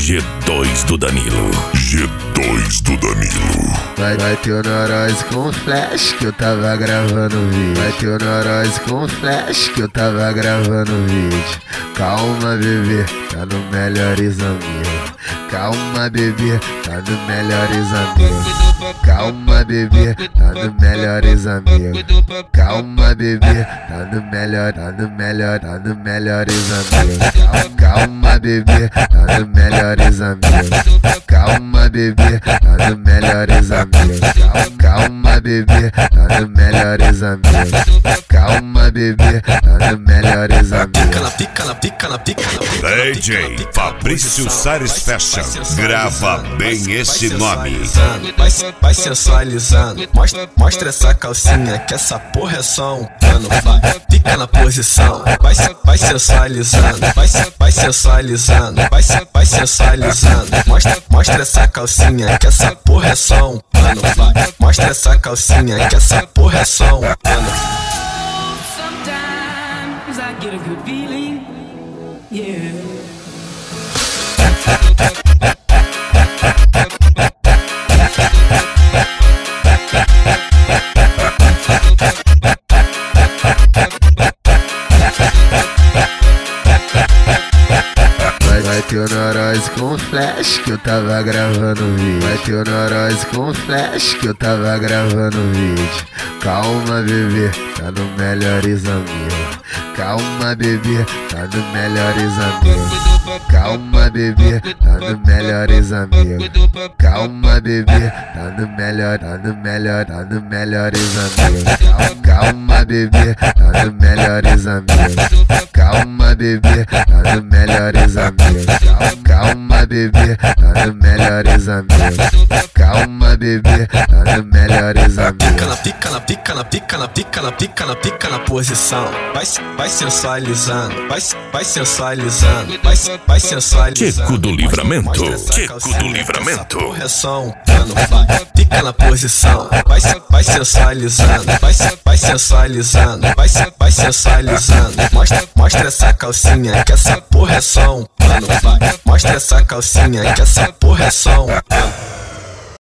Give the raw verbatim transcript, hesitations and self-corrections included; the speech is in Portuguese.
G dois do Danilo. G dois do Danilo. Vai, vai ter o Neurose com flash que eu tava gravando vídeo. Vai ter o Neurose com flash que eu tava gravando vídeo. Calma, bebê, tá no Melhores Amigos. Calma, bebê, tá no Melhores Amigos. Calma, bebê, tá no Melhores Amigos. Calma, bebê, tá no melhor, tá no melhor, tá no Melhores Amigos. Calma, bebê, tá no Melhores Amigos. Calma, bebê, tá no Melhores Amigos. Calma, bebê, tá no Melhores Amigos. Calma, bebê, tá no Melhores Amigos. Pica na pica na pica na pica na pica. D J Fabrício Salles Fashion. Grava bem esse nome. Vai, vai sensualizando. Mostra, mostra essa calcinha que essa porra é só um pano. Vai, fica na posição. Vai, vai sensualizando. Vai, vai sensualizando. Vai, vai sensualizando. Mostra, mostra essa calcinha que essa porra é só um pano. Vai, mostra essa calcinha que essa porra é só um pano. Sometimes I get a good feeling, yeah. Vai ter o Neurose com flash que eu tava gravando vídeo. Vai ter o Neurose com flash que eu tava gravando vídeo. Calma, bebê, tá no Melhores Amigos. Calma, bebê, tá no Melhores Amigos. Calma, bebê, tá no Melhores Amigos. Calma, bebê, tá no melhor, tá no melhor, tá no Melhores Amigos. Calma, bebê, tá no Melhores Amigos. Calma, bebê, tá no Melhores Amigos. Calma, bebê, tá no Melhores Amigos. Calma, bebê, tá no Melhores Amigos. Pica na pica na pica na pica na pica na pica na pica na posição. Vai, vai sensualizando. Vai, vai sensualizando. Vai, vai sensualizando. Tico do Livramento. Tico do Livramento. Livramento. Correção, pano, vai, fica na posição. Vai, vai sensualizando. Vai, vai sensualizando. Vai, vai sensualizando. Mostra, mostra essa calcinha que essa porra é só um pano. Vai, mostra essa calcinha que essa porra é só um pano.